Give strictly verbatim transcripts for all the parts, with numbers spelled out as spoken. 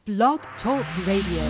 Blog Talk Radio.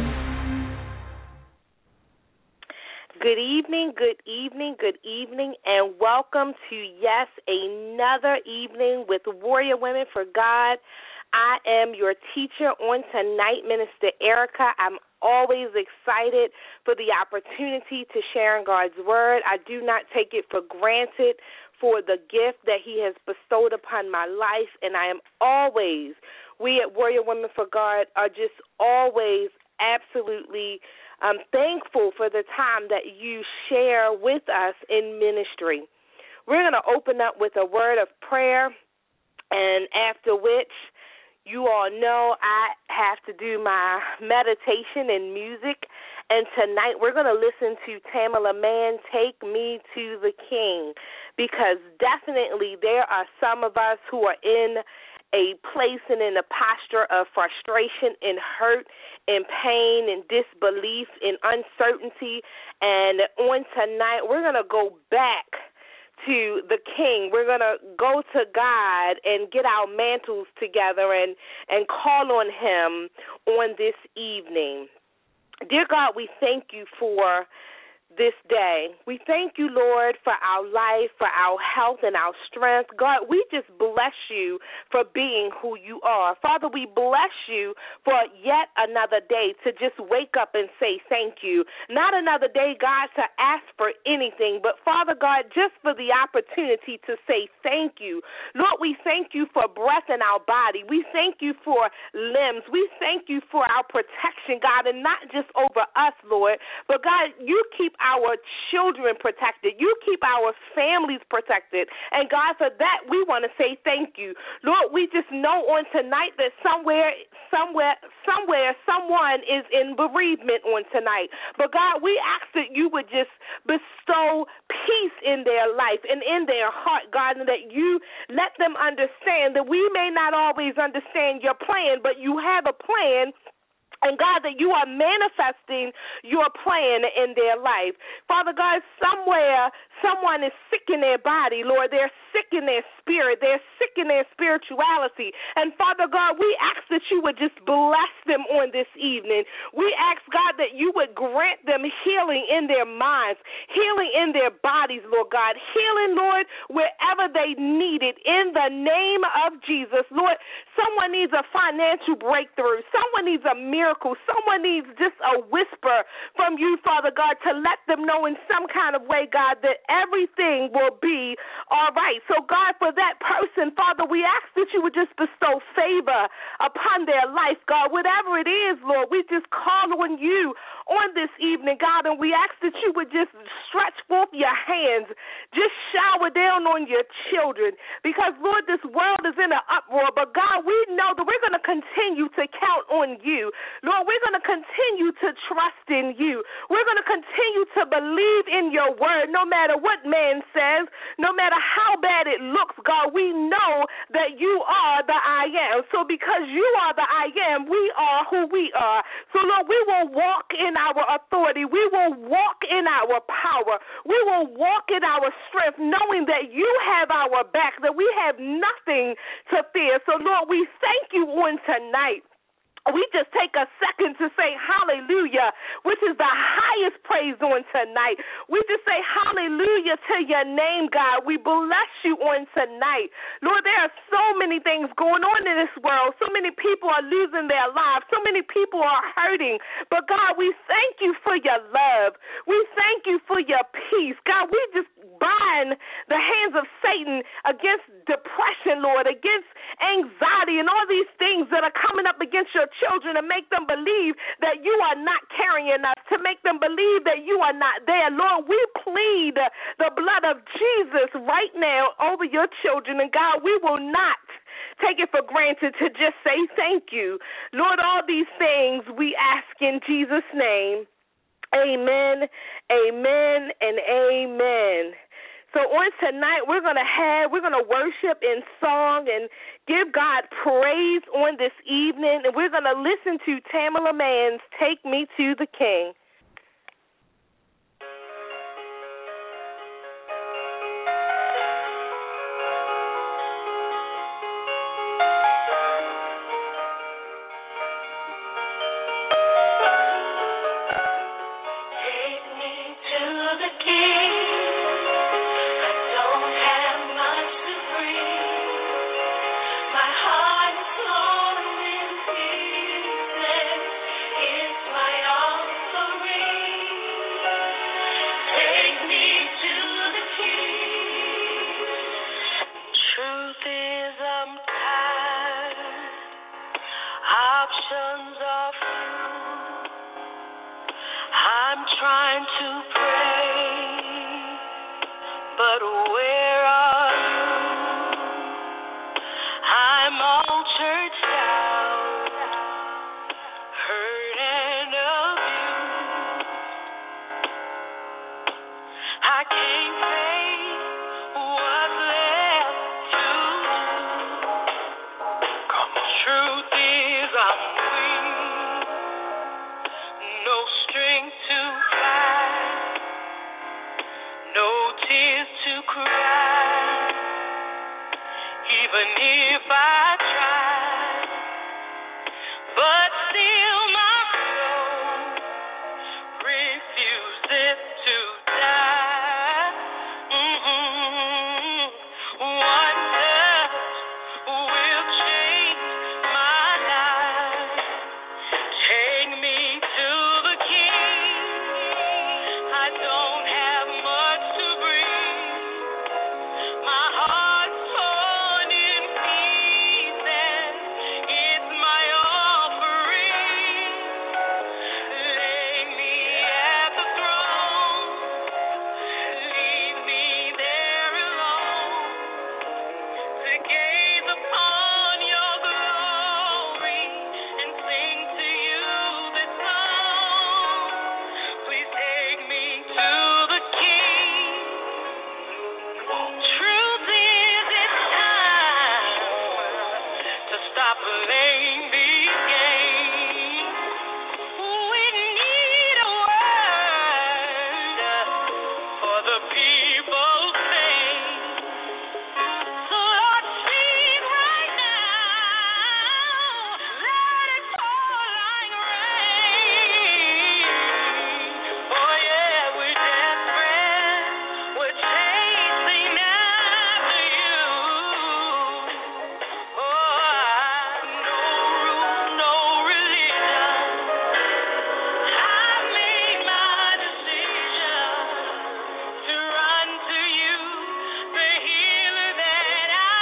Good evening, good evening, good evening, and welcome to, yes, another evening with Warrior Women for God. I am your teacher on tonight, Minister Erica. I'm always excited for the opportunity to share in God's Word. I do not take it for granted for the gift that He has bestowed upon my life, and I am always, we at Warrior Women for God are just always absolutely I'm thankful for the time that you share with us in ministry. We're going to open up with a word of prayer, and after which, you all know I have to do my meditation and music, and tonight we're going to listen to Tamela Mann, Take Me to the King, because definitely there are some of us who are in a place and in a posture of frustration and hurt and pain and disbelief and uncertainty. And on tonight, we're going to go back to the King. We're going to go to God and get our mantles together and, and call on Him on this evening. Dear God, we thank you for this day. We thank you, Lord, for our life, for our health and our strength. God, we just bless you for being who you are. Father, we bless you for yet another day to just wake up and say thank you. Not another day, God, to ask for anything, but Father God, just for the opportunity to say thank you. Lord, we thank you for breath in our body. We thank you for limbs. We thank you for our protection, God, and not just over us, Lord, but God, you keep our children protected. You keep our families protected. And God, for that, we want to say thank you. Lord, we just know on tonight that somewhere, somewhere, somewhere, someone is in bereavement on tonight. But God, we ask that you would just bestow peace in their life and in their heart, God, and that you let them understand that we may not always understand your plan, but you have a plan. And God, that you are manifesting your plan in their life. Father God, somewhere someone is sick in their body, Lord. They're sick in their spirit. They're sick in their spirituality. And Father God, we ask that you would just bless them on this evening. We ask, God, that you would grant them healing in their minds, healing in their bodies, Lord God, healing, Lord, wherever they need it in the name of Jesus. Lord, someone needs a financial breakthrough. Someone needs a miracle. Someone needs just a whisper from you, Father God, to let them know in some kind of way, God, that everything will be all right. So, God, for that person, Father, we ask that you would just bestow favor upon their life, God. Whatever it is, Lord, we just call on you on this evening, God, and we ask that you would just stretch forth your hands, just shower down on your children, because, Lord, this world is in an uproar, but, God, we know that we're going to continue to count on you. Lord, we're going to continue to trust in you. We're going to continue to believe in your word, no matter what man says, no matter how bad it looks, God. We know that you are the I am. So because you are the I am, we are who we are. So, Lord, we will walk in our authority. We will walk in our power. We will walk in our strength, knowing that you have our back, that we have nothing to fear. So, Lord, we thank you on tonight. We just take a second to say hallelujah, which is the highest praise on tonight. We just say hallelujah to your name, God. We bless you on tonight. Lord, there are so many things going on in this world. So many people are losing their lives. So many people are hurting. But, God, we thank you for your love. We thank you for your peace. God, we just bind the hands of Satan against depression, Lord, against anxiety and all these things that are coming up against your children, and make them believe that you are not carrying us, to make them believe that you are not there. Lord, we plead the blood of Jesus right now over your children, and God, we will not take it for granted to just say thank you. Lord, all these things we ask in Jesus' name. Amen, amen, and amen. So on tonight, we're going to have, we're going to worship in song and give God praise on this evening, and we're going to listen to Tamela Mann's Take Me to the King. trying to pray, but where are you? I'm all churched out, hurt and abused. I can't say what's left to do. Truth is I'm weak, no strength to fight, no tears to cry. Even if I try, but still my soul refuses to die. Mm-hmm. One touch will change my life. Take me to the King. I don't have much to bring. My heart's torn in pieces. It's my offering. Lay me at the throne. Leave me there alone to gaze upon your glory and sing to you this song. Please take me to the King. Truth is, it's time to stop playing these games. We need a word for the people's sake. So Lord, speak right now. Let it fall like rain. Oh yeah, we're desperate. We're chasing after you. Oh, no rule, no religion. I've made my decision to run to you, the healer that I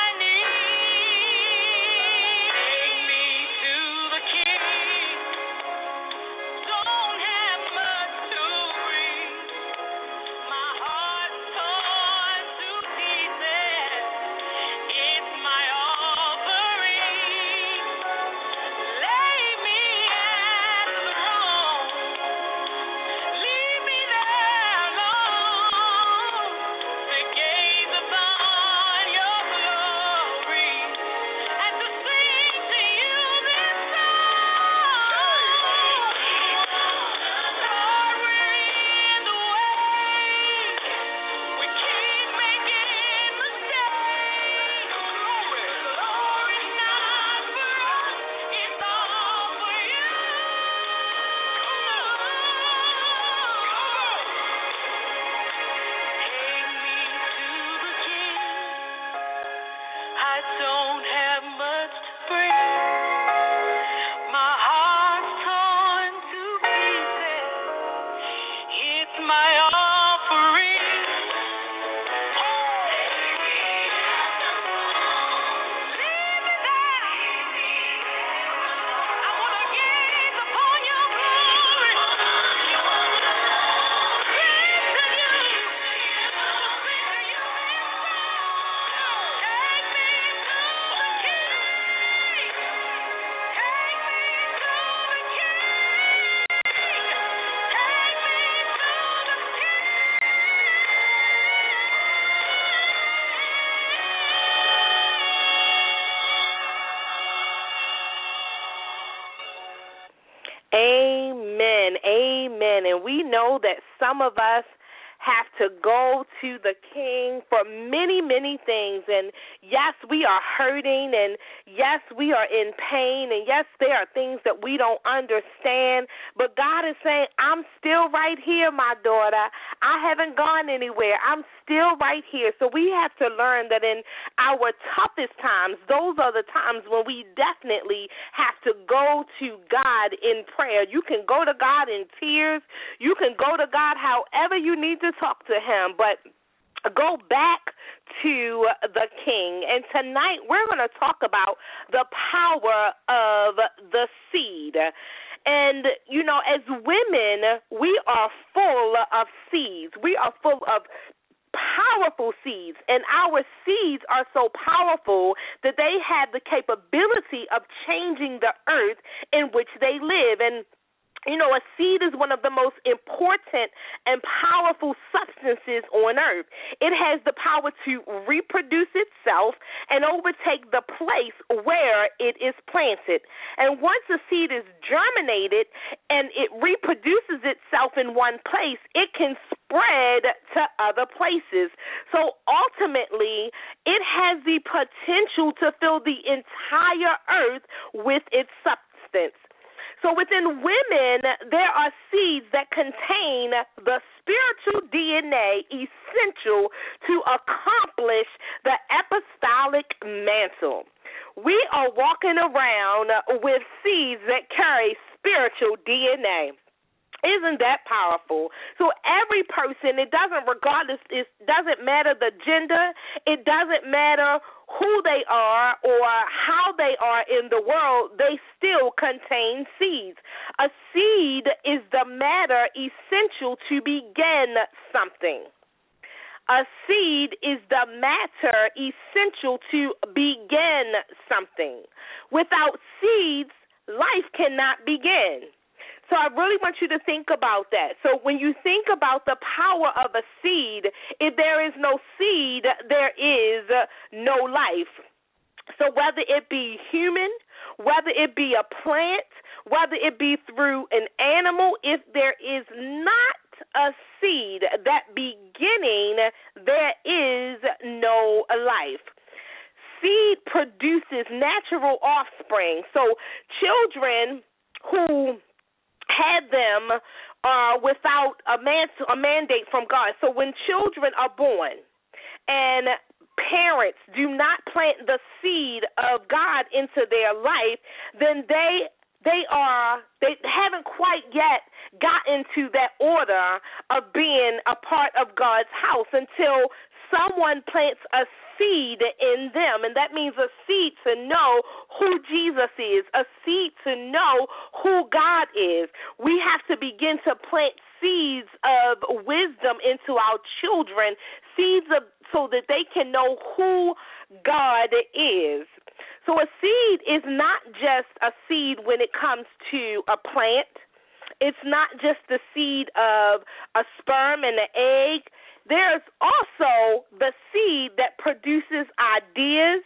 need. Take me to the King. Don't have much to bring. My heart's torn to pieces. It's my offering. Lay me at the throne. Leave me there alone to gaze upon your glory and to sing to you this song. Lord, we're in the way. We keep making mistakes. Glory's not for us, it's all for you. Take me to the King. I don't have much to bring. My heart's torn to pieces. It's my offering. Leave me there. I want to gaze upon your glory. Sing to you. Sing to you. Take me to the King. Take me to the King. Take me to the King. Amen. Amen. And we know that some of us have to go to the King for many, many things. And yes, we are hurting, and yes, we are in pain, and yes, there are things that we don't understand. But God is saying, I'm still right here, my daughter. I haven't gone anywhere. I'm still right here. So we have to learn that in our toughest times, those are the times when we definitely have to go to God in prayer. You can go to God in tears. You can go to God however you need to talk to him, but go back to the King. And tonight we're going to talk about the power of the seed. And, you know, as women, we are full of seeds. We are full of powerful seeds, and our seeds are so powerful that they have the capability of changing the earth in which they live. And you know, a seed is one of the most important and powerful substances on earth. It has the power to reproduce itself and overtake the place where it is planted. And once a seed is germinated and it reproduces itself in one place, it can spread to other places. So ultimately, it has the potential to fill the entire earth with its substance. So within women, there are seeds that contain the spiritual D N A essential to accomplish the apostolic mantle. We are walking around with seeds that carry spiritual D N A. Isn't that powerful? So every person, it doesn't regardless, it doesn't matter the gender, it doesn't matter who they are or how they are in the world, they still contain seeds. A seed is the matter essential to begin something. A seed is the matter essential to begin something. Without seeds, life cannot begin. So I really want you to think about that. So when you think about the power of a seed, if there is no seed, there is no life. So whether it be human, whether it be a plant, whether it be through an animal, if there is not a seed, that beginning, there is no life. Seed produces natural offspring. So children who had them uh, without a, man, a mandate from God. So when children are born and parents do not plant the seed of God into their life, then they they are they haven't quite yet gotten to that order of being a part of God's house until someone plants a seed in them, and that means a seed to know who Jesus is, a seed to know who God is. We have to begin to plant seeds of wisdom into our children, seeds of so that they can know who God is. So a seed is not just a seed when it comes to a plant. It's not just the seed of a sperm and an egg. There's also the seed that produces ideas,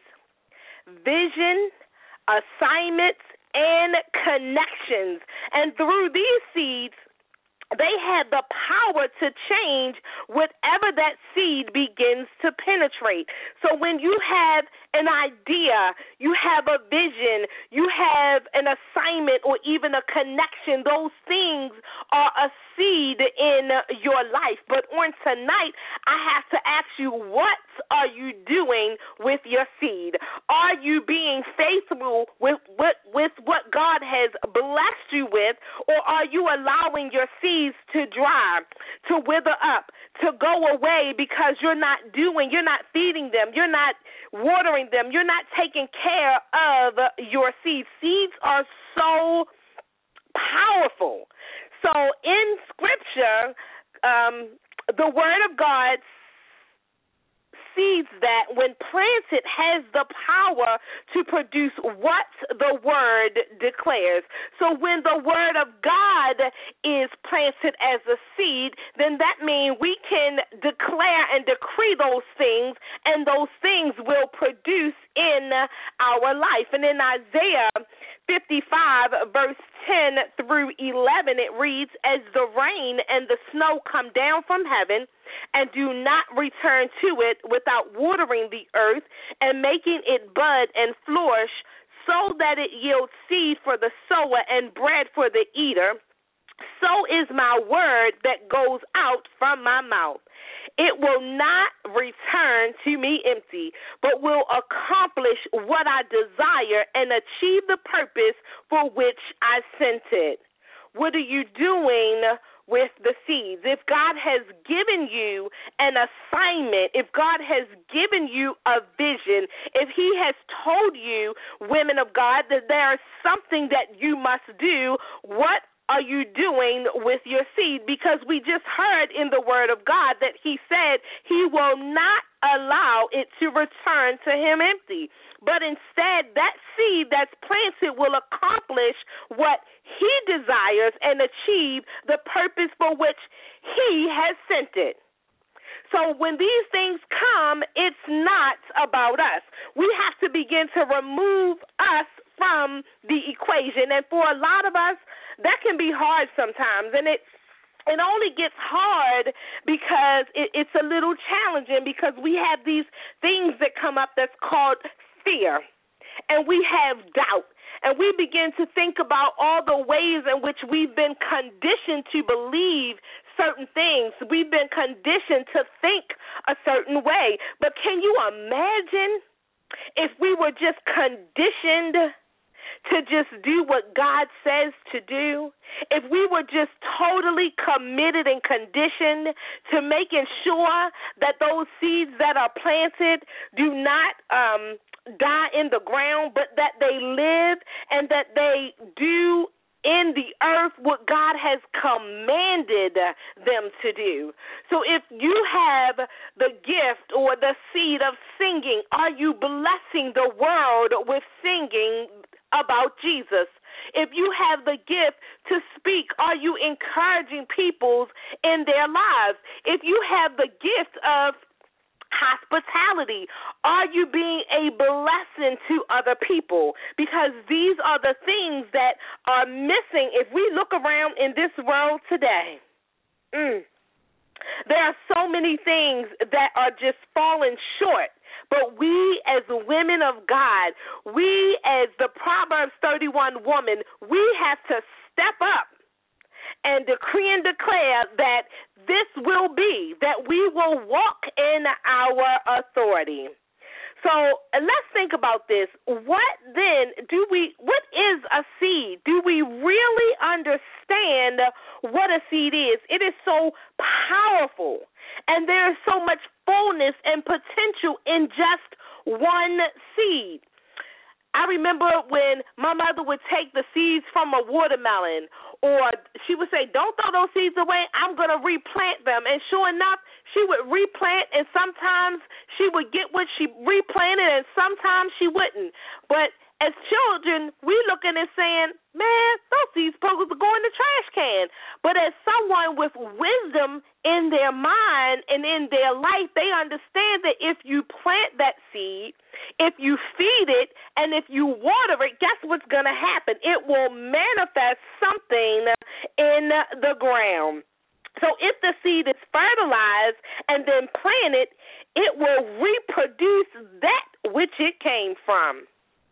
vision, assignments, and connections. And through these seeds, they have the power to change whatever that seed begins to penetrate. So when you have an idea, you have a vision, you have an assignment or even a connection, those things are a seed in your life. But on tonight, I have to ask you, what are you doing with your seed? Are you being faithful with, with, with what God has blessed you with, or are you allowing your seeds to dry, to wither up, to go away because you're not doing, you're not feeding them, you're not watering them, you're not taking care of your seeds? Seeds are so powerful. So in Scripture, um, the Word of God seeds that when planted has the power to produce what the Word declares. So when the Word of God is planted as a seed, then that means we can declare and decree those things, and those things will produce in our life. And in Isaiah fifty-five, verse ten through eleven, it reads, "As the rain and the snow come down from heaven and do not return to it without watering the earth and making it bud and flourish, so that it yields seed for the sower and bread for the eater, so is my word that goes out from my mouth. It will not return to me empty, but will accomplish what I desire and achieve the purpose for which I sent it." What are you doing with the seeds. If God has given you an assignment, if God has given you a vision, if he has told you, women of God, that there's something that you must do, what are you doing with your seed? Because we just heard in the word of God that he said he will not allow it to return to him empty. But instead, that seed that's planted will accomplish what he desires and achieve the purpose for which he has sent it. So when these things come, it's not about us. We have to begin to remove us from the equation. And for a lot of us, that can be hard sometimes. And it It only gets hard because it, it's a little challenging, because we have these things that come up that's called fear, and we have doubt, and we begin to think about all the ways in which we've been conditioned to believe certain things. We've been conditioned to think a certain way. But can you imagine if we were just conditioned to just do what God says to do? If we were just totally committed and conditioned to making sure that those seeds that are planted do not um, die in the ground, but that they live and that they do in the earth what God has commanded them to do. So if you have the gift or the seed of singing, are you blessing the world with singing about Jesus? If you have the gift to speak, are you encouraging people in their lives? If you have the gift of hospitality, are you being a blessing to other people? Because these are the things that are missing if we look around in this world today. Mm. There are so many things that are just falling short. But we as women of God, we as the Proverbs thirty-one woman, we have to step up and decree and declare that this will be, that we will walk in our authority. So let's think about this. What then do we, what is a seed? Do we really understand what a seed is? It is so powerful, and there is so much fullness and potential in just one seed. I remember when my mother would take the seeds from a watermelon, or she would say, don't throw those seeds away, I'm going to replant them. And sure enough, she would replant, and sometimes she would get what she replanted, and sometimes she wouldn't. But as children, we looking and saying, man, those seeds supposed to go in the trash can. But as someone with wisdom in their mind and in their life, they understand that if you plant that seed, if you feed it, and if you water it, guess what's going to happen? It will manifest something in the ground. So if the seed is fertilized and then planted, it will reproduce that which it came from.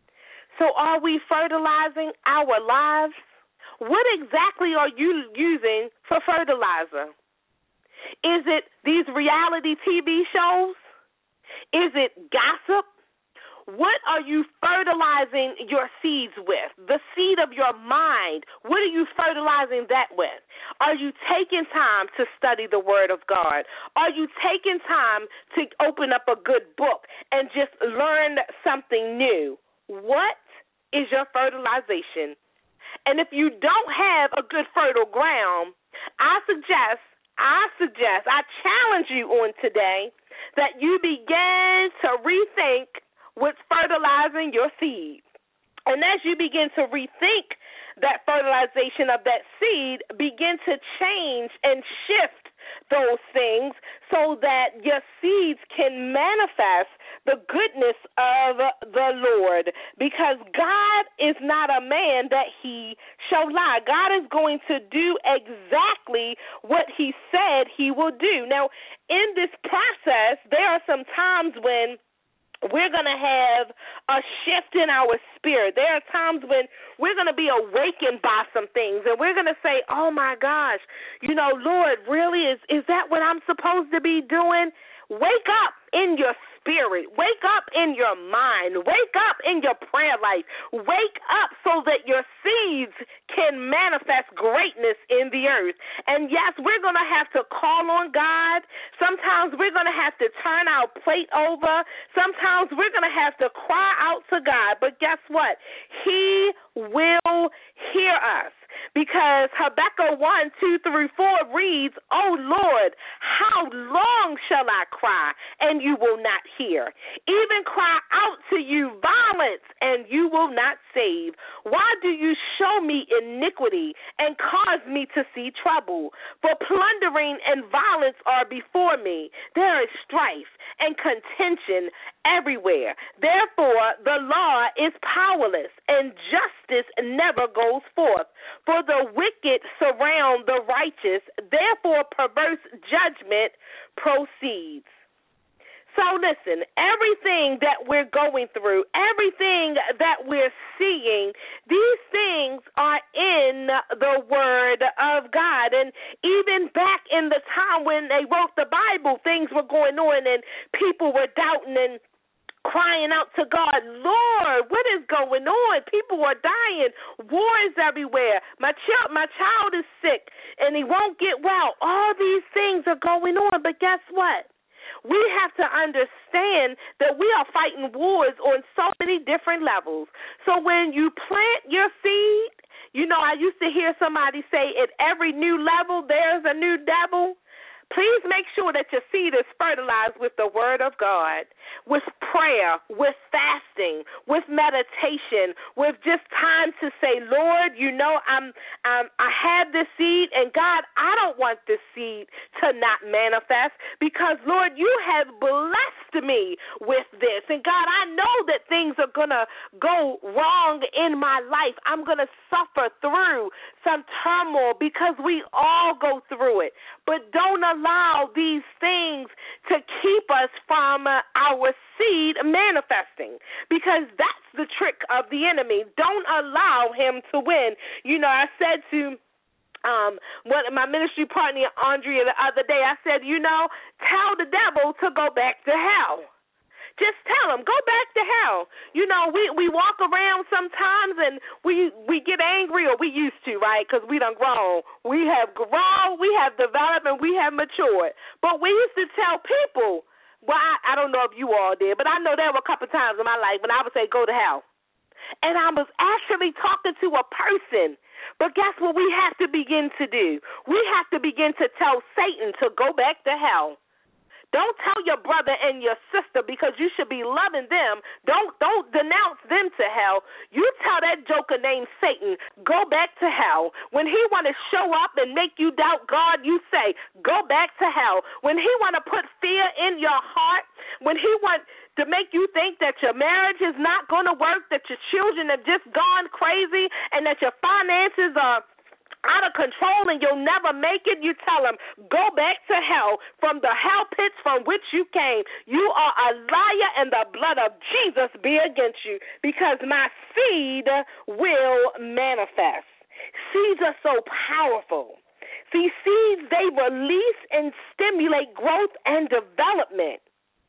So are we fertilizing our lives? What exactly are you using for fertilizer? Is it these reality T V shows? Is it gossip? What are you fertilizing your seeds with? The seed of your mind. What are you fertilizing that with? Are you taking time to study the Word of God? Are you taking time to open up a good book and just learn something new? What is your fertilization? And if you don't have a good fertile ground, I suggest, I suggest, I challenge you on today that you begin to rethink what's fertilizing your seed. And as you begin to rethink that fertilization of that seed, begin to change and shift those things so that your seeds can manifest the goodness of the Lord. Because God is not a man that he shall lie. God is going to do exactly what he said he will do. Now, in this process, there are some times when we're going to have a shift in our spirit. There are times when we're going to be awakened by some things, and we're going to say, oh, my gosh, you know, Lord, really, is, is that what I'm supposed to be doing? Wake up in your spirit. Wake up in your mind. Wake up in your prayer life. Wake up so that your seeds can manifest greatness in the earth. And yes, we're going to have to call on God. Sometimes we're going to have to turn our plate over. Sometimes we're going to have to cry out to God. But guess what? He will hear us. Because Habakkuk one, two through four reads, "O Lord, how long shall I cry, and you will not hear? Even cry out to you violence, and you will not save. Why do you show me iniquity and cause me to see trouble? For plundering and violence are before me. There is strife and contention everywhere. Therefore the law is powerless, and justice never goes forth. For the wicked surround the righteous, therefore perverse judgment proceeds." So listen, everything that we're going through, everything that we're seeing, these things are in the Word of God. And even back in the time when they wrote the Bible, things were going on and people were doubting and crying out to God, "Lord, what is going on? People are dying. Wars everywhere. My child, my child is sick, and he won't get well." All these things are going on, but guess what? We have to understand that we are fighting wars on so many different levels. So when you plant your seed, you know, I used to hear somebody say, at every new level, there's a new devil. Please make sure that your seed is fertilized with the Word of God, with prayer, with fasting, with meditation, with just time to say, "Lord, you know, I'm, I'm, I have this seed, and God, I don't want this seed to not manifest because, Lord, you have blessed me with this. And, God, I know that things are going to go wrong in my life. I'm going to suffer through some turmoil because we all go through it. But don't allow these things to keep us from uh, our seed manifesting, because that's the trick of the enemy. Don't allow him to win. You know, I said to um, what my ministry partner, Andrea, the other day, I said, you know, tell the devil to go back to hell. Just tell them, go back to hell. You know, we, we walk around sometimes and we we get angry, or we used to, right, because we done grown. We have grown, we have developed, and we have matured. But we used to tell people, well, I, I don't know if you all did, but I know there were a couple times in my life when I would say, go to hell. And I was actually talking to a person. But guess what we have to begin to do? We have to begin to tell Satan to go back to hell. Don't tell your brother and your sister, because you should be loving them. Don't don't denounce them to hell. You tell that joker named Satan, go back to hell. When he want to show up and make you doubt God, you say, go back to hell. When he want to put fear in your heart, when he want to make you think that your marriage is not going to work, that your children have just gone crazy, and that your finances are out of control and you'll never make it, you tell them, go back to hell, from the hell pits from which you came. You are a liar, and the blood of Jesus be against you, because my seed will manifest. Seeds are so powerful. See, seeds, they release and stimulate growth and development.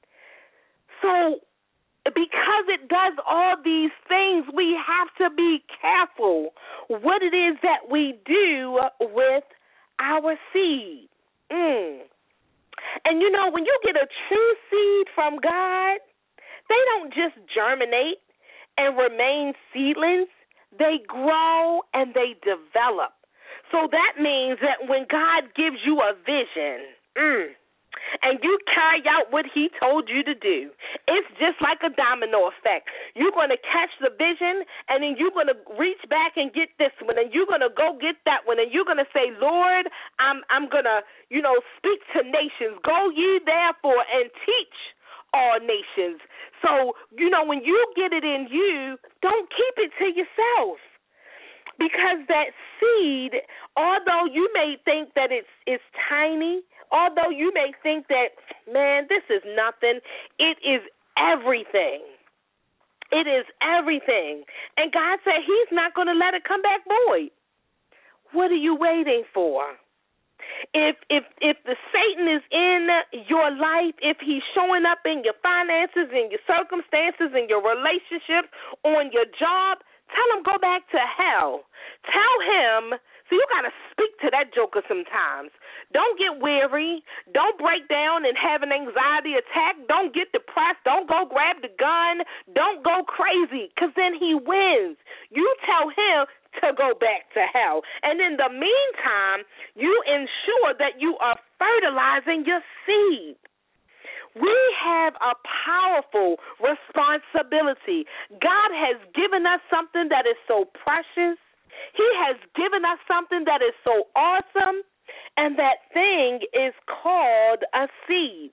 So because it does all these things, we have to be careful what it is that we do with our seed. Mm. And, you know, when you get a true seed from God, they don't just germinate and remain seedlings. They grow and they develop. So that means that when God gives you a vision, mm, and you carry out what he told you to do, it's just like a domino effect. You're going to catch the vision, and then you're going to reach back and get this one, and you're going to go get that one, and you're going to say, Lord, I'm I'm going to, you know, speak to nations. Go ye therefore and teach all nations. So, you know, when you get it in you, don't keep it to yourself. Because that seed, although you may think that it's it's tiny, although you may think that, man, this is nothing, it is everything. It is everything. And God said he's not going to let it come back void. What are you waiting for? If if if the Satan is in your life, if he's showing up in your finances, in your circumstances, in your relationships, on your job, tell him go back to hell. Tell him. So you got to speak to that joker sometimes. Don't get weary. Don't break down and have an anxiety attack. Don't get depressed. Don't go grab the gun. Don't go crazy, because then he wins. You tell him to go back to hell. And in the meantime, you ensure that you are fertilizing your seed. We have a powerful responsibility. God has given us something that is so precious. He has given us something that is so awesome, and that thing is called a seed.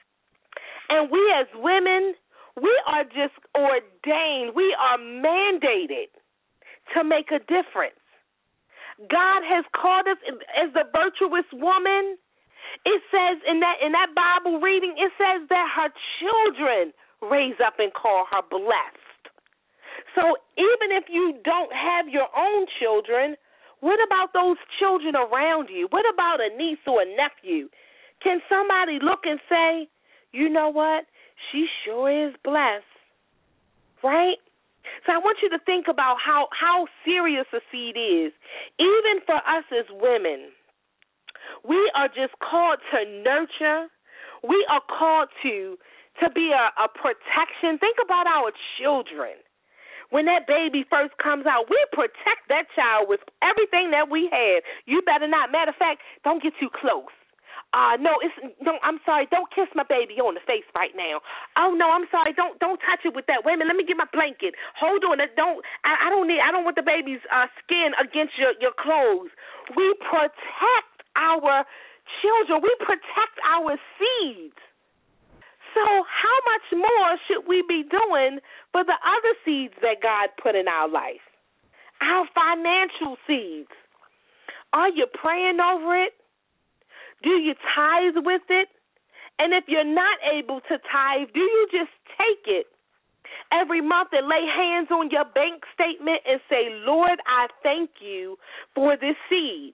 And we as women, we are just ordained, we are mandated to make a difference. God has called us as the virtuous woman. It says in that in that Bible reading, it says that her children raise up and call her blessed. So even if you don't have your own children, what about those children around you? What about a niece or a nephew? Can somebody look and say, you know what, she sure is blessed, right? So I want you to think about how, how serious a seed is. Even for us as women, we are just called to nurture. We are called to, to be a, a protection. Think about our children. When that baby first comes out, we protect that child with everything that we have. You better not. Matter of fact, don't get too close. Uh, no, it's no. I'm sorry. Don't kiss my baby on the face right now. Oh no, I'm sorry. Don't don't touch it with that. Wait a minute. Let me get my blanket. Hold on. Don't. I, I don't need. I don't want the baby's uh, skin against your your clothes. We protect our children. We protect our seeds. So how much more should we be doing for the other seeds that God put in our life? Our financial seeds. Are you praying over it? Do you tithe with it? And if you're not able to tithe, do you just take it every month and lay hands on your bank statement and say, Lord, I thank you for this seed?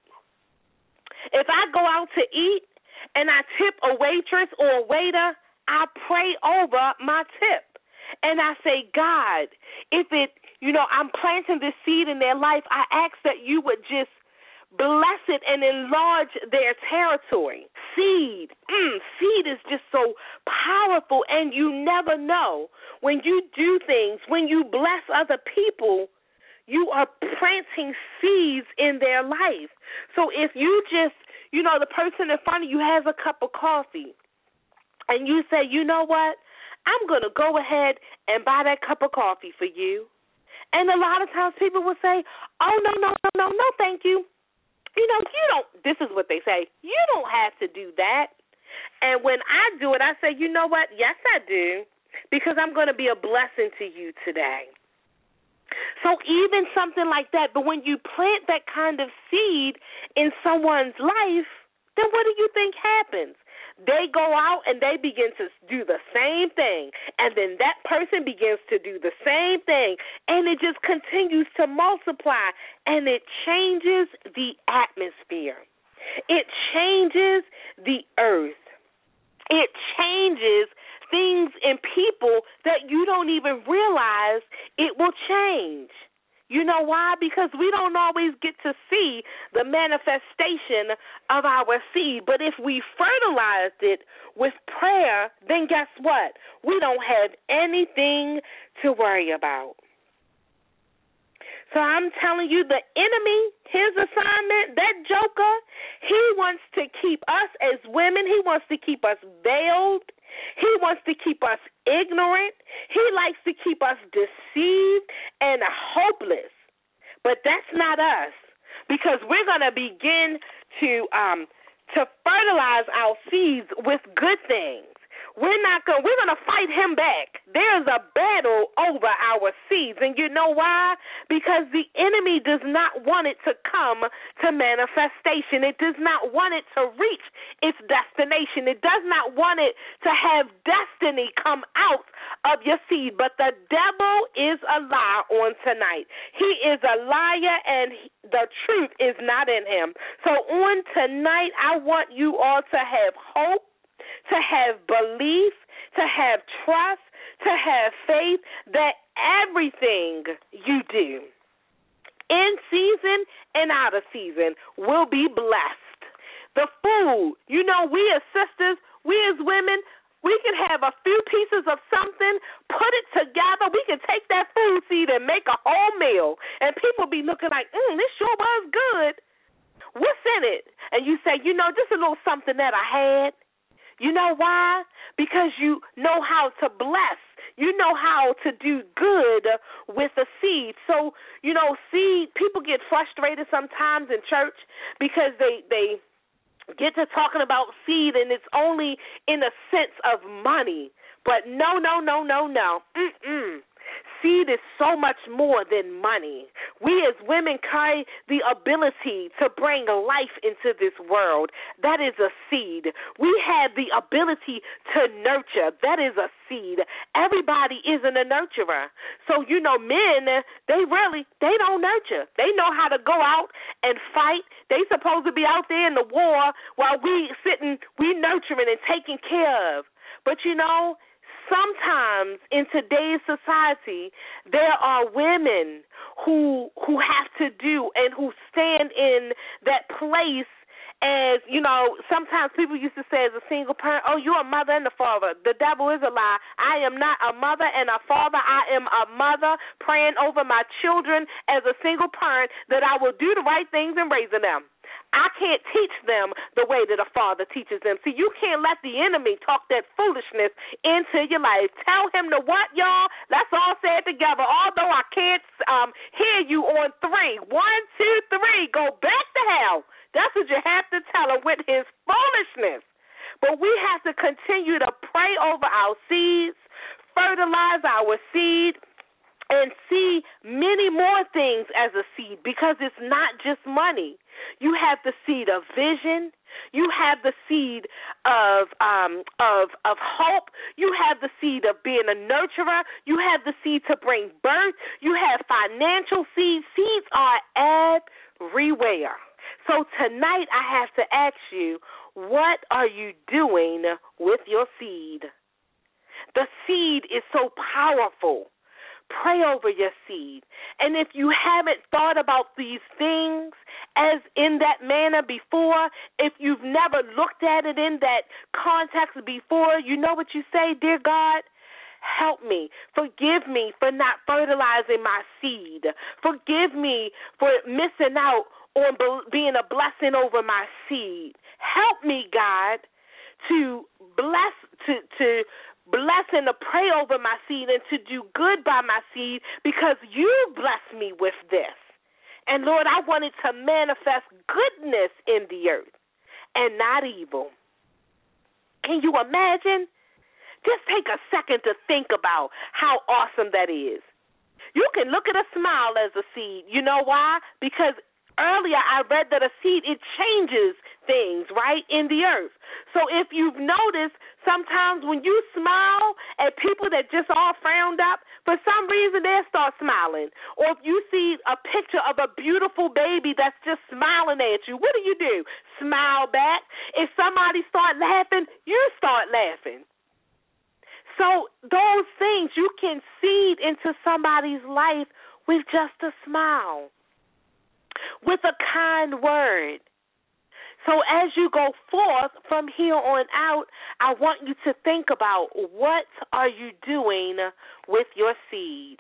If I go out to eat and I tip a waitress or a waiter, I pray over my tip. And I say, God, if it, you know, I'm planting this seed in their life, I ask that you would just bless it and enlarge their territory. Seed. Mm, seed is just so powerful, and you never know. When you do things, when you bless other people, you are planting seeds in their life. So if you just, you know, the person in front of you has a cup of coffee, and you say, you know what, I'm going to go ahead and buy that cup of coffee for you. And a lot of times people will say, oh, no, no, no, no, no, thank you. You know, you don't, this is what they say, you don't have to do that. And when I do it, I say, you know what, yes, I do, because I'm going to be a blessing to you today. So even something like that, but when you plant that kind of seed in someone's life, then what do you think happens? They go out and they begin to do the same thing, and then that person begins to do the same thing, and it just continues to multiply, and it changes the atmosphere. It changes the earth. It changes things in people that you don't even realize it will change. You know why? Because we don't always get to see the manifestation of our seed. But if we fertilized it with prayer, then guess what? We don't have anything to worry about. So I'm telling you, the enemy, his assignment, that joker, he wants to keep us as women, he wants to keep us veiled. He wants to keep us ignorant. He likes to keep us deceived and hopeless. But that's not us, because we're going to begin to um, to fertilize our seeds with good things. We're not going we're going to fight him back. There's a battle over our seeds. And you know why? Because the enemy does not want it to come to manifestation. It does not want it to reach its destination. It does not want it to have destiny come out of your seed. But the devil is a liar on tonight. He is a liar, and he, the truth is not in him. So on tonight, I want you all to have hope, to have belief, to have trust, to have faith that everything you do in season and out of season will be blessed. The food, you know, we as sisters, we as women, we can have a few pieces of something, put it together. We can take that food seed and make a whole meal. And people be looking like, mm, this sure was good. What's in it? And you say, you know, just a little something that I had. You know why? Because you know how to bless. You know how to do good with a seed. So, you know, seed, people get frustrated sometimes in church because they, they get to talking about seed and it's only in a sense of money. But no, no, no, no, no. Mm-mm. Seed is so much more than money. We as women carry the ability to bring life into this world. That is a seed. We have the ability to nurture. That is a seed. Everybody isn't a nurturer. So, you know, men, they really, they don't nurture. They know how to go out and fight. They supposed to be out there in the war while we sitting, we nurturing and taking care of. But, you know, sometimes in today's society, there are women who who have to do and who stand in that place as, you know, sometimes people used to say as a single parent, oh, you're a mother and a father. The devil is a lie. I am not a mother and a father. I am a mother praying over my children as a single parent that I will do the right things in raising them. I can't teach them the way that a father teaches them. See, you can't let the enemy talk that foolishness into your life. Tell him to what, y'all? Let's all say it together. Although I can't um, hear you on three. One, two, three. Go back to hell. That's what you have to tell him with his foolishness. But we have to continue to pray over our seeds, fertilize our seed, and see many more things as a seed, because it's not just money. You have the seed of vision. You have the seed of um, of of hope. You have the seed of being a nurturer. You have the seed to bring birth. You have financial seeds. Seeds are everywhere. So tonight I have to ask you, what are you doing with your seed? The seed is so powerful. Pray over your seed. And if you haven't thought about these things as in that manner before, if you've never looked at it in that context before, you know what you say, dear God? Help me. Forgive me for not fertilizing my seed. Forgive me for missing out on being a blessing over my seed. Help me, God, to bless, to to bless and to pray over my seed and to do good by my seed, because you blessed me with this. And, Lord, I wanted to manifest goodness in the earth and not evil. Can you imagine? Just take a second to think about how awesome that is. You can look at a smile as a seed. You know why? Because earlier I read that a seed, it changes things, right, in the earth. So if you've noticed, sometimes when you smile at people that just all frowned up, for some reason they'll start smiling. Or if you see a picture of a beautiful baby that's just smiling at you, what do you do? Smile back. If somebody start laughing, you start laughing. So those things, you can seed into somebody's life with just a smile, with a kind word. So as you go forth from here on out, I want you to think about, what are you doing with your seed?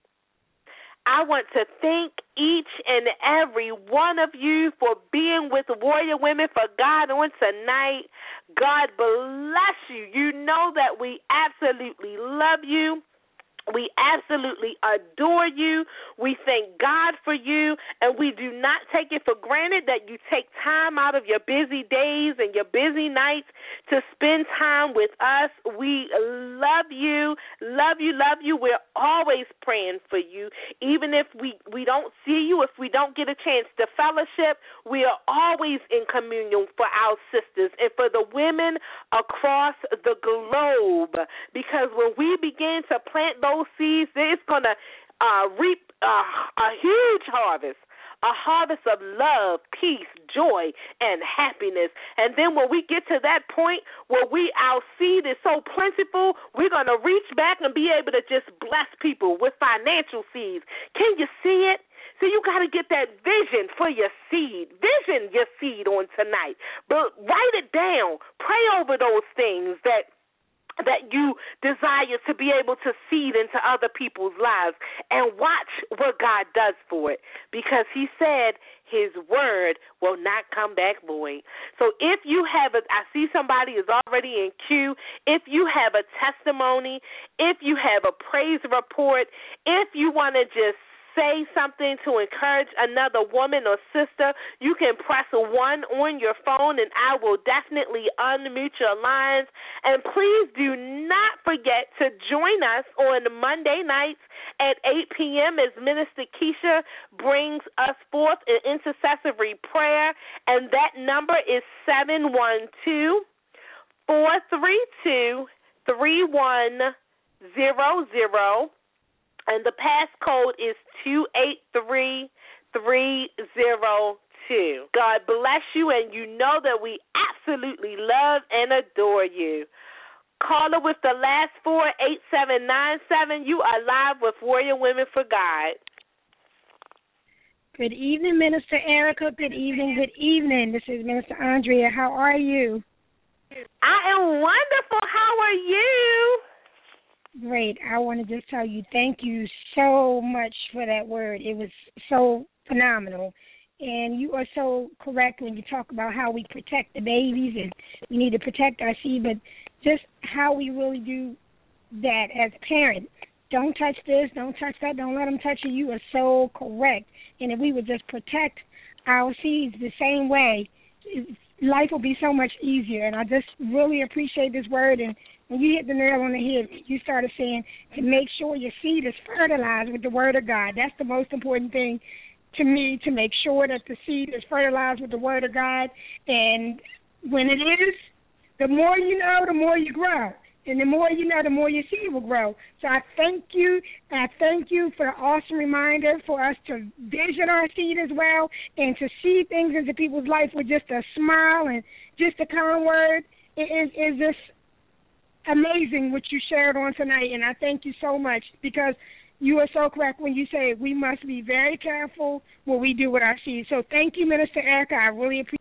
I want to thank each and every one of you for being with Warrior Women for God on tonight. God bless you. You know that we absolutely love you. We absolutely adore you. We thank God for you, and we do not take it for granted that you take time out of your busy days and your busy nights to spend time with us. We love you, love you, love you. We're always praying for you. Even if we, we don't see you, if we don't get a chance to fellowship, we are always in communion for our sisters and for the women across the globe, because when we begin to plant those seeds, it's going to uh, reap uh, a huge harvest, a harvest of love, peace, joy, and happiness. And then when we get to that point where we our seed is so plentiful, we're going to reach back and be able to just bless people with financial seeds. Can you see it? So you got to get that vision for your seed. Vision your seed on tonight. But write it down. Pray over those things that that you desire to be able to seed into other people's lives, and watch what God does for it, because he said his word will not come back void. So if you have a, I see somebody is already in queue, if you have a testimony, if you have a praise report, if you want to just say something to encourage another woman or sister, you can press one on your phone, and I will definitely unmute your lines. And please do not forget to join us on Monday nights at eight p.m. as Minister Keisha brings us forth an intercessory prayer, and that number is seven one two, four three two, three one zero zero. And the passcode is two eight three three zero two. God bless you, and you know that we absolutely love and adore you. Caller with the last four, eight seven nine seven, you are live with Warrior Women for God. Good evening, Minister Erica. Good evening, good evening. This is Minister Andrea. How are you? I am wonderful. How are you? Great. I want to just tell you thank you so much for that word. It was so phenomenal. And you are so correct when you talk about how we protect the babies and we need to protect our seed, but just how we really do that as a parent. Don't touch this, don't touch that, don't let them touch you. You are so correct. And if we would just protect our seeds the same way, life will be so much easier. And I just really appreciate this word. And when you hit the nail on the head, you started saying to make sure your seed is fertilized with the word of God. That's the most important thing to me, to make sure that the seed is fertilized with the word of God. And when it is, the more you know, the more you grow. And the more you know, the more your seed will grow. So I thank you. I thank you for the awesome reminder for us to vision our seed as well and to see things into people's life with just a smile and just a kind word. It is, is just amazing what you shared on tonight, and I thank you so much, because you are so correct when you say we must be very careful what we do with our seed. So thank you, Minister Erica. I really appreciate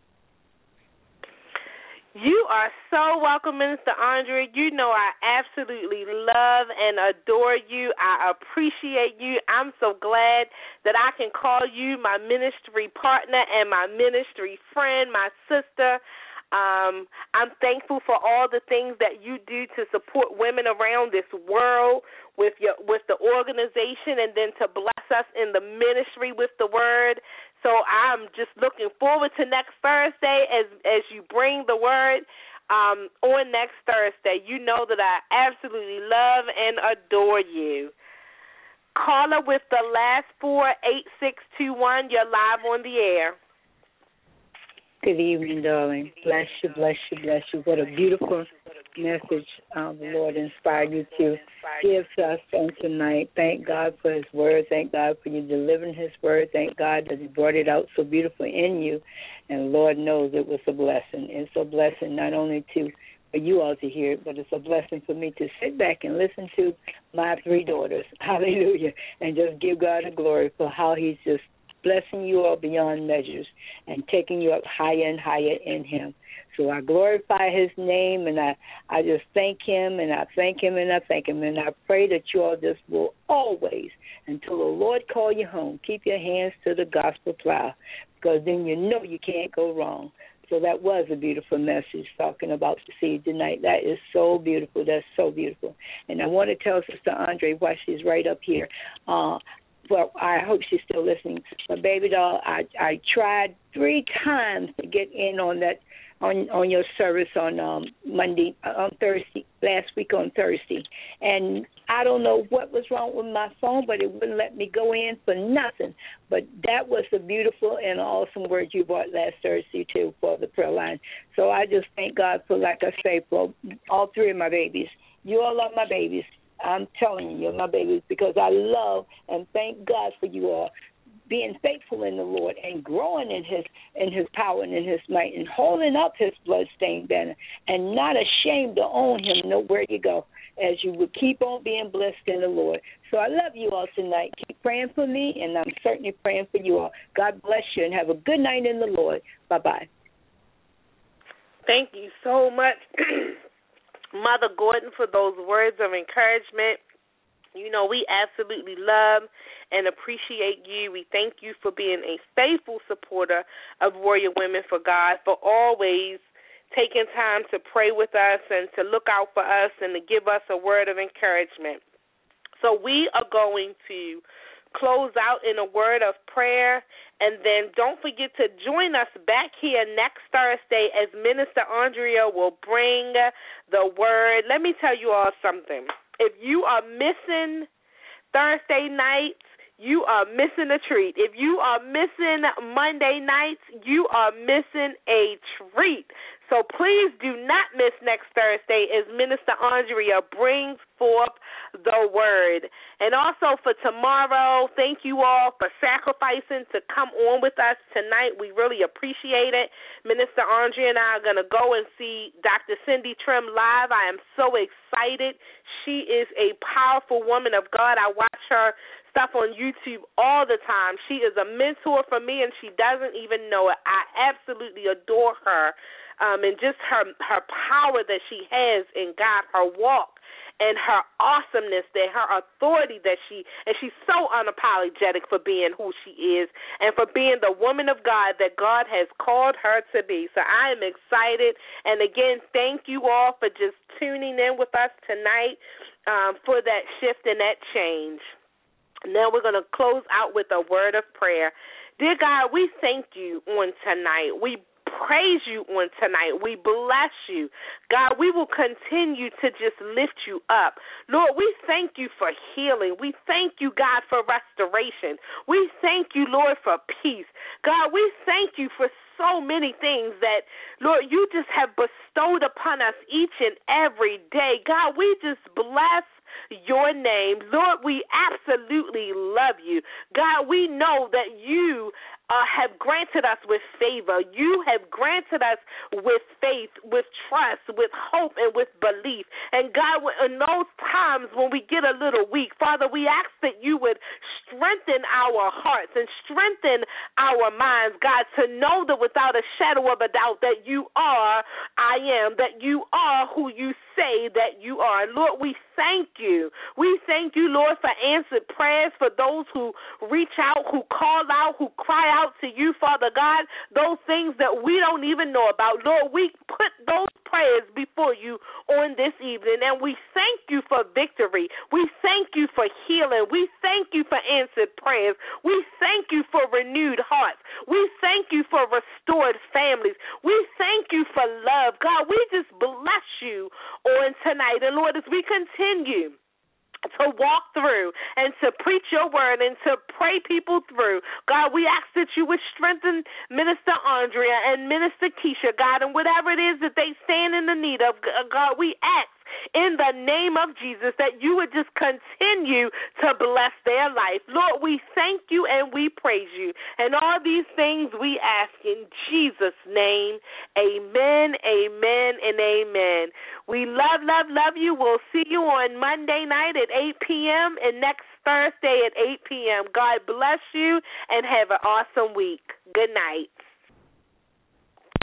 it. You are so welcome, Minister Andrea. You know I absolutely love and adore you. I appreciate you. I'm so glad that I can call you my ministry partner and my ministry friend, my sister. Um, I'm thankful for all the things that you do to support women around this world with your with the organization, and then to bless us in the ministry with the word. So I'm just looking forward to next Thursday as as you bring the word um, on next Thursday. You know that I absolutely love and adore you. Caller with the last four, eight six two one, you're live on the air. Good evening, darling. Bless you, bless you, bless you. What a beautiful message um, the Lord inspired you to give to us on tonight. Thank God for his word. Thank God for you delivering his word. Thank God that he brought it out so beautifully in you. And Lord knows it was a blessing. It's a blessing not only to for you all to hear it, but it's a blessing for me to sit back and listen to my three daughters. Hallelujah. And just give God the glory for how he's just blessing you all beyond measures and taking you up higher and higher in him. So I glorify his name, and I, I just thank him, and I thank him, and I thank him. And I pray that you all just will always, until the Lord call you home, keep your hands to the gospel plow, because then you know you can't go wrong. So that was a beautiful message talking about the seed tonight. That is so beautiful. That's so beautiful. And I want to tell Sister Andre while she's right up here. Uh, well, I hope she's still listening. But baby doll, I I tried three times to get in on that on on your service on um, Monday uh, on Thursday last week on Thursday, and I don't know what was wrong with my phone, but it wouldn't let me go in for nothing. But that was a beautiful and awesome word you brought last Thursday too for the prayer line. So I just thank God for, like I say, for all three of my babies. You all are my babies. I'm telling you, you're my babies because I love and thank God for you all being faithful in the Lord and growing in his in his power and in his might and holding up his bloodstained banner and not ashamed to own him nowhere you go, as you would keep on being blessed in the Lord. So I love you all tonight. Keep praying for me, and I'm certainly praying for you all. God bless you, and have a good night in the Lord. Bye-bye. Thank you so much, Mother Gordon, for those words of encouragement. You know, we absolutely love and appreciate you. We thank you for being a faithful supporter of Warrior Women for God, for always taking time to pray with us and to look out for us and to give us a word of encouragement. So we are going to close out in a word of prayer, and then don't forget to join us back here next Thursday as Minister Andrea will bring the word. Let me tell you all something. If you are missing Thursday nights, you are missing a treat. If you are missing Monday nights, you are missing a treat. So please do not miss next Thursday as Minister Andrea brings forth the word. And also for tomorrow, thank you all for sacrificing to come on with us tonight. We really appreciate it. Minister Andrea and I are going to go and see Doctor Cindy Trim live. I am so excited. She is a powerful woman of God. I watch her stuff on YouTube all the time. She is a mentor for me, and she doesn't even know it. I absolutely adore her. Um, and just her her power that she has in God, her walk and her awesomeness, that her authority that she, and she's so unapologetic for being who she is and for being the woman of God that God has called her to be. So I am excited. And again, thank you all for just tuning in with us tonight um, for that shift and that change. Now we're going to close out with a word of prayer. Dear God, we thank you on tonight. We praise you on tonight. We bless you. God, we will continue to just lift you up. Lord, we thank you for healing. We thank you, God, for restoration. We thank you, Lord, for peace. God, we thank you for so many things that, Lord, you just have bestowed upon us each and every day. God, we just bless your name. Lord, we absolutely love you. God, we know that you Uh, have granted us with favor. You have granted us with faith, with trust, with hope, and with belief. And God, in those times when we get a little weak, Father, we ask that you would strengthen our hearts and strengthen our minds, God, to know that without a shadow of a doubt that you are, I am, that you are who you say that you are. Lord, we thank you. We thank you, Lord, for answered prayers, for those who reach out, who call out, who cry out to you, Father God, those things that we don't even know about. Lord, we put those prayers before you on this evening, and we thank you for victory. We thank you for healing. We thank you for answered prayers. We thank you for renewed hearts. We thank you for restored families. We thank you for love. God, we just bless you on tonight. And Lord, as we continue to walk through and to preach your word and to pray people through, God, we ask that you would strengthen Minister Andrea and Minister Keisha, God, and whatever it is that they stand in the need of, God, we ask in the name of Jesus that you would just continue to bless their life. Lord, we thank you and we praise you. And all these things we ask in Jesus' name. Amen, amen, and amen. We love, love, love you. We'll see you on Monday night at eight p.m. and next Thursday at eight p.m. God bless you and have an awesome week. Good night.